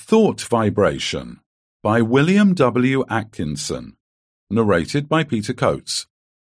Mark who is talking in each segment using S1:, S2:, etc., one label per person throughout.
S1: Thought Vibration by William W. Atkinson. Narrated by Peter Coates.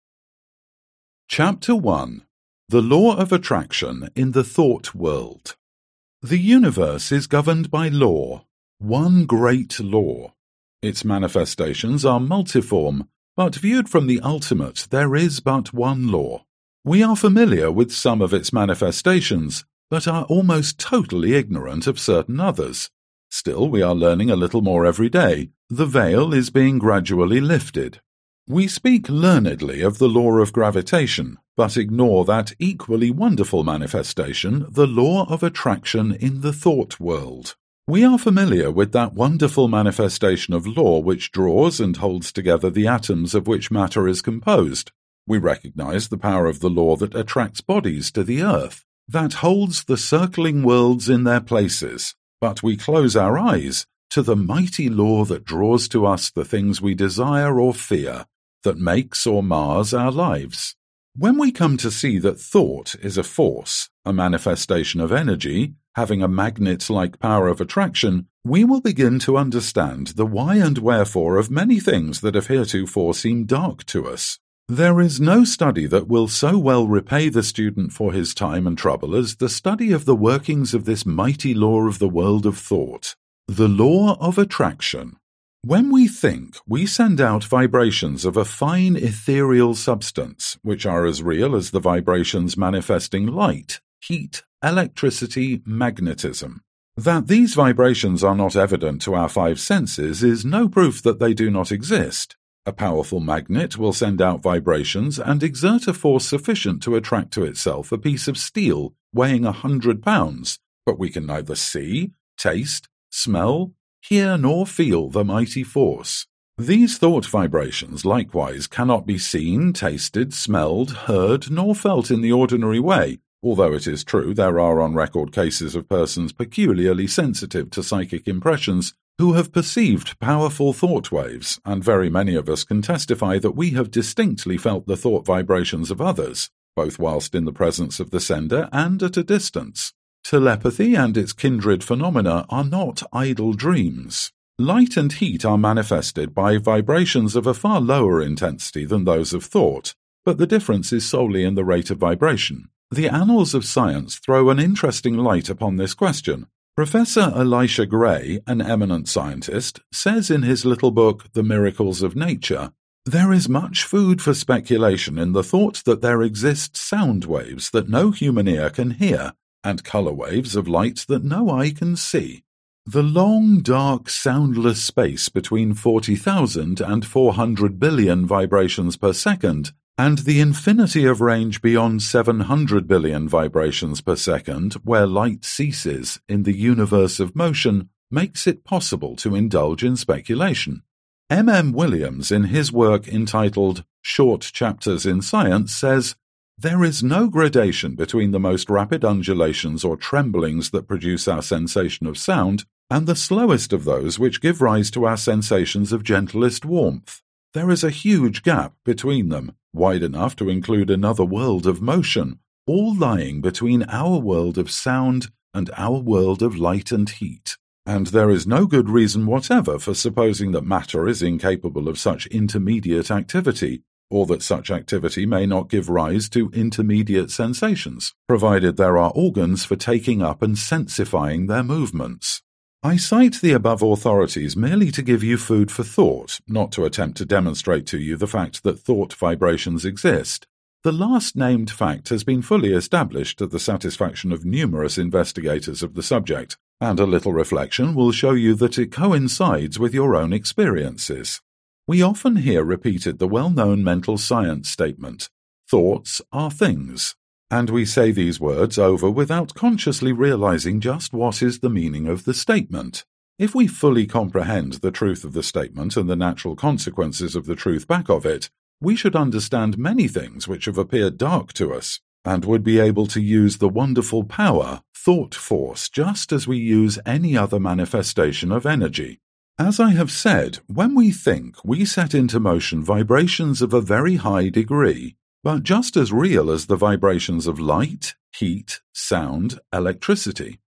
S1: Chapter 1. The Law of Attraction in the Thought World. The universe is governed by law, one great law. Its manifestations are multiform, but viewed from the ultimate, there is but one law. We are familiar with some of its manifestations, but are almost totally ignorant of certain others. Still, we are learning a little more every day. The veil is being gradually lifted. We speak learnedly of the law of gravitation, but ignore that equally wonderful manifestation, the law of attraction in the thought world. We are familiar with that wonderful manifestation of law which draws and holds together the atoms of which matter is composed. We recognize the power of the law that attracts bodies to the earth, that holds the circling worlds in their places. But we close our eyes to the mighty law that draws to us the things we desire or fear, that makes or mars our lives. When we come to see that thought is a force, a manifestation of energy, having a magnet-like power of attraction, we will begin to understand the why and wherefore of many things that have heretofore seemed dark to us. There is no study that will so well repay the student for his time and trouble as the study of the workings of this mighty law of the world of thought, the law of attraction. When we think, we send out vibrations of a fine ethereal substance, which are as real as the vibrations manifesting light, heat, electricity, magnetism. That these vibrations are not evident to our five senses is no proof that they do not exist. A powerful magnet will send out vibrations and exert a force sufficient to attract to itself a piece of steel weighing 100 pounds, but we can neither see, taste, smell, hear nor feel the mighty force. These thought vibrations likewise cannot be seen, tasted, smelled, heard, nor felt in the ordinary way, although it is true there are on record cases of persons peculiarly sensitive to psychic impressions who have perceived powerful thought waves, and very many of us can testify that we have distinctly felt the thought vibrations of others, both whilst in the presence of the sender and at a distance. Telepathy and its kindred phenomena are not idle dreams. Light and heat are manifested by vibrations of a far lower intensity than those of thought, but the difference is solely in the rate of vibration. The annals of science throw an interesting light upon this question. Professor Elisha Gray, an eminent scientist, says in his little book, The Miracles of Nature, "There is much food for speculation in the thought that there exist sound waves that no human ear can hear, and color waves of light that no eye can see. The long, dark, soundless space between 40,000 and 400 billion vibrations per second, and the infinity of range beyond 700 billion vibrations per second, where light ceases in the universe of motion, makes it possible to indulge in speculation." M. Williams, in his work entitled Short Chapters in Science, says, "There is no gradation between the most rapid undulations or tremblings that produce our sensation of sound, and the slowest of those which give rise to our sensations of gentlest warmth. There is a huge gap between them, wide enough to include another world of motion, all lying between our world of sound and our world of light and heat. And there is no good reason whatever for supposing that matter is incapable of such intermediate activity, or that such activity may not give rise to intermediate sensations, provided there are organs for taking up and sensifying their movements." I cite the above authorities merely to give you food for thought, not to attempt to demonstrate to you the fact that thought vibrations exist. The last named fact has been fully established to the satisfaction of numerous investigators of the subject, and a little reflection will show you that it coincides with your own experiences. We often hear repeated the well-known mental science statement, "Thoughts are things." And we say these words over without consciously realizing just what is the meaning of the statement. If we fully comprehend the truth of the statement and the natural consequences of the truth back of it, we should understand many things which have appeared dark to us, and would be able to use the wonderful power, thought force, just as we use any other manifestation of energy. As I have said, when we think, we set into motion vibrations of a very high degree, but just as real as the vibrations of light, heat, sound, electricity.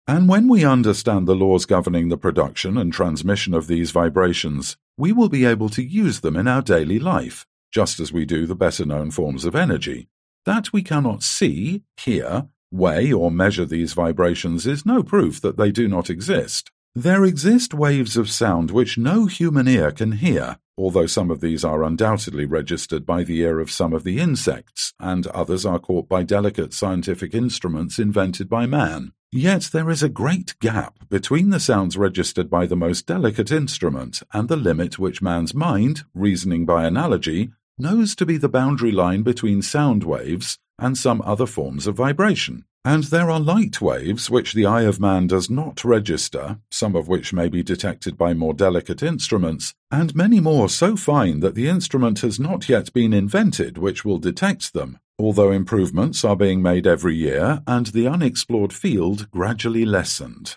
S1: And when we understand the laws governing the production and transmission of these vibrations, we will be able to use them in our daily life, just as we do the better-known forms of energy. That we cannot see, hear, weigh, or measure these vibrations is no proof that they do not exist. There exist waves of sound which no human ear can hear, although some of these are undoubtedly registered by the ear of some of the insects, and others are caught by delicate scientific instruments invented by man. Yet there is a great gap between the sounds registered by the most delicate instrument and the limit which man's mind, reasoning by analogy, knows to be the boundary line between sound waves and some other forms of vibration. And there are light waves which the eye of man does not register, some of which may be detected by more delicate instruments, and many more so fine that the instrument has not yet been invented which will detect them, although improvements are being made every year and the unexplored field gradually lessened.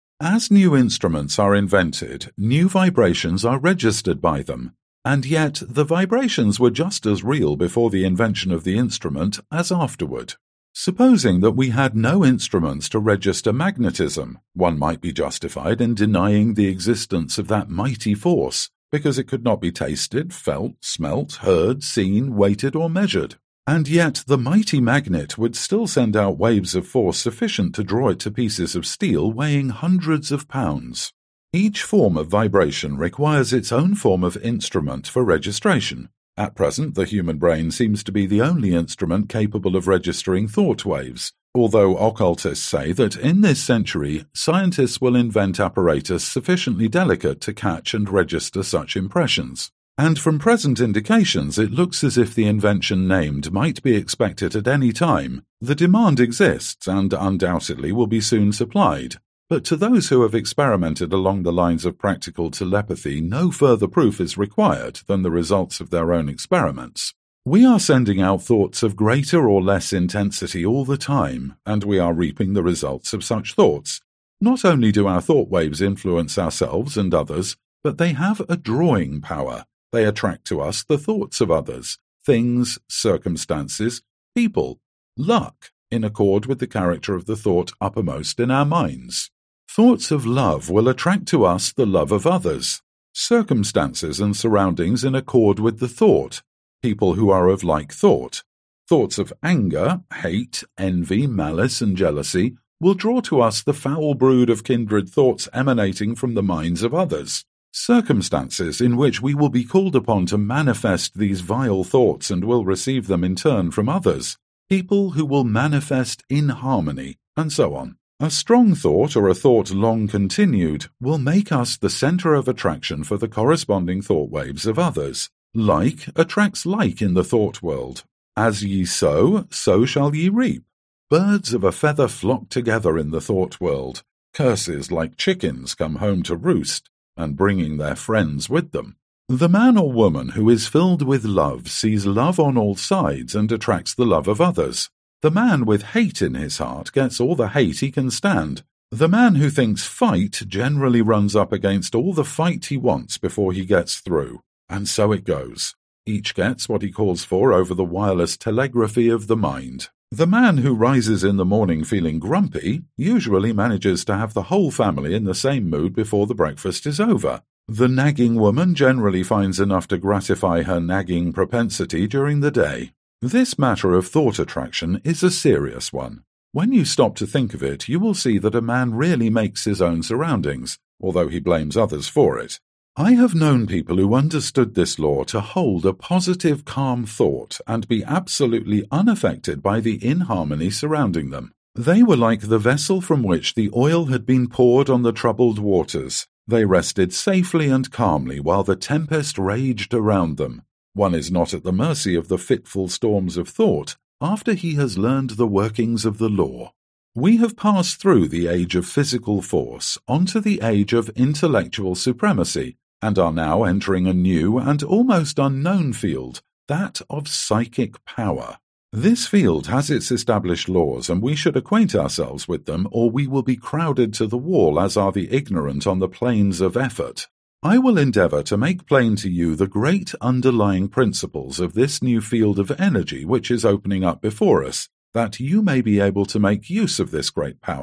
S1: As new instruments are invented, new vibrations are registered by them, and yet the vibrations were just as real before the invention of the instrument as afterward. Supposing that we had no instruments to register magnetism, one might be justified in denying the existence of that mighty force, because it could not be tasted, felt, smelt, heard, seen, weighted, or measured. And yet the mighty magnet would still send out waves of force sufficient to draw it to pieces of steel weighing hundreds of pounds. Each form of vibration requires its own form of instrument for registration. At present, the human brain seems to be the only instrument capable of registering thought waves, although occultists say that in this century, scientists will invent apparatus sufficiently delicate to catch and register such impressions. And from present indications, it looks as if the invention named might be expected at any time. The demand exists and undoubtedly will be soon supplied. But to those who have experimented along the lines of practical telepathy, no further proof is required than the results of their own experiments. We are sending out thoughts of greater or less intensity all the time, and we are reaping the results of such thoughts. Not only do our thought waves influence ourselves and others, but they have a drawing power. They attract to us the thoughts of others, things, circumstances, people, luck, in accord with the character of the thought uppermost in our minds. Thoughts of love will attract to us the love of others, circumstances and surroundings in accord with the thought, people who are of like thought. Thoughts of anger, hate, envy, malice, and jealousy will draw to us the foul brood of kindred thoughts emanating from the minds of others. Circumstances in which we will be called upon to manifest these vile thoughts and will receive them in turn from others. People who will manifest inharmony, and so on. A strong thought or a thought long continued will make us the center of attraction for the corresponding thought waves of others. Like attracts like in the thought world. As ye sow, so shall ye reap. Birds of a feather flock together in the thought world. Curses like chickens come home to roost, and bringing their friends with them. The man or woman who is filled with love sees love on all sides and attracts the love of others. The man with hate in his heart gets all the hate he can stand. The man who thinks fight generally runs up against all the fight he wants before he gets through. And so it goes. Each gets what he calls for over the wireless telegraphy of the mind. The man who rises in the morning feeling grumpy usually manages to have the whole family in the same mood before the breakfast is over. The nagging woman generally finds enough to gratify her nagging propensity during the day. This matter of thought attraction is a serious one. When you stop to think of it, you will see that a man really makes his own surroundings, although he blames others for it. I have known people who understood this law to hold a positive, calm thought and be absolutely unaffected by the inharmony surrounding them. They were like the vessel from which the oil had been poured on the troubled waters. They rested safely and calmly while the tempest raged around them. One is not at the mercy of the fitful storms of thought after he has learned the workings of the law. We have passed through the age of physical force onto the age of intellectual supremacy, and are now entering a new and almost unknown field, that of psychic power. This field has its established laws, and we should acquaint ourselves with them, or we will be crowded to the wall as are the ignorant on the plains of effort. I will endeavor to make plain to you the great underlying principles of this new field of energy which is opening up before us, that you may be able to make use of this great power,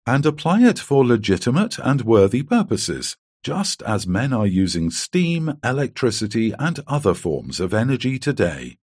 S1: and apply it for legitimate and worthy purposes, just as men are using steam, electricity, and other forms of energy today.